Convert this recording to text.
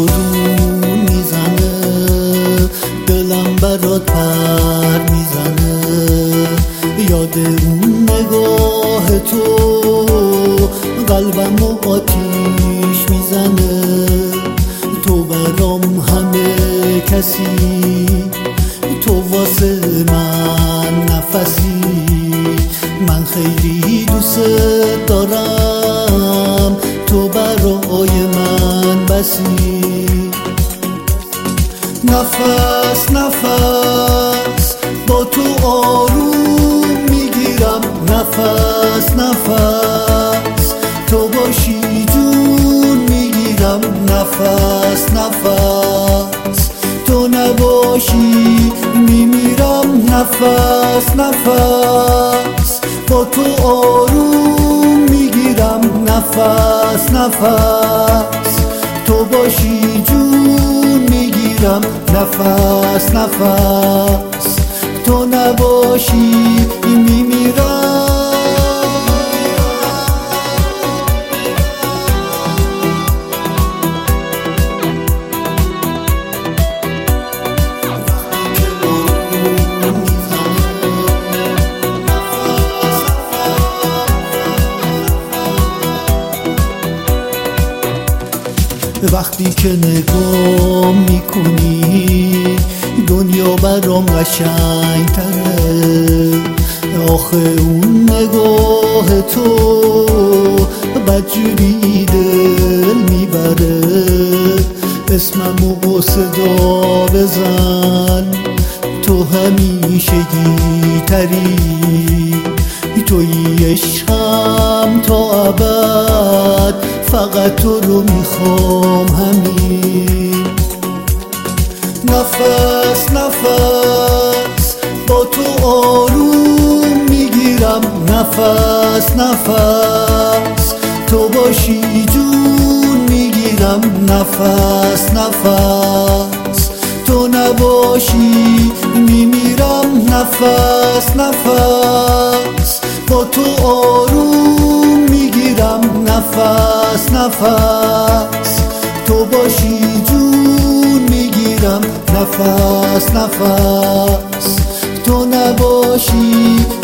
بارون میزنه، دلم برات پر میزنه. یاد اون نگاه تو قلبم آتیش میزنه. تو برام همه کسی، تو واسه من نفسی. من خیلی دوست دارم، تو برای من بسی. نفس نفس با تو آروم میگیرم، نفس نفس تو باشی جون میگیرم، نفس نفس تو نباشی میمیرم، نفس نفس با تو آروم میگیرم، نفس نفس تو باشی جون میگیرم، نفس نفس تو نباشی میمیرم. وقتی که نگاه میکنی دنیا برام قشنگ تره. آخه اون نگاه تو بدجوری دل میبره. اسممو صدا بزن، تو همیشگی تری. توی عشقم تا ابد، فقط تو رو میخوام همین. نفس نفس با تو آروم میگیرم، نفس نفس تو باشی جون میگیرم، نفس نفس تو نباشی میمیرم، نفس نفس با تو آروم میگیرم، نفس نفس تو باشی جون میگیرم، نفس نفس تو نباشی